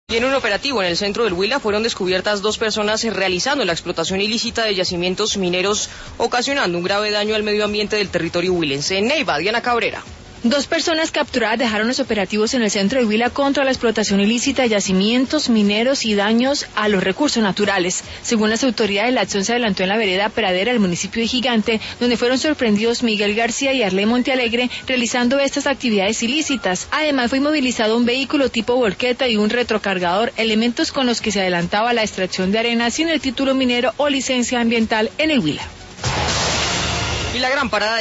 Y en un operativo en el centro del Huila fueron descubiertas 2 personas realizando la explotación ilícita de yacimientos mineros, ocasionando un grave daño al medio ambiente del territorio huilense. En Neiva, Diana Cabrera. 2 personas capturadas dejaron los operativos en el centro de Huila contra la explotación ilícita de yacimientos mineros y daños a los recursos naturales. Según las autoridades, la acción se adelantó en la vereda Pradera del municipio de Gigante, donde fueron sorprendidos Miguel García y Arley Montealegre realizando estas actividades ilícitas. Además, fue inmovilizado un vehículo tipo volqueta y un retrocargador, elementos con los que se adelantaba la extracción de arena sin el título minero o licencia ambiental en el Huila. Y la gran parada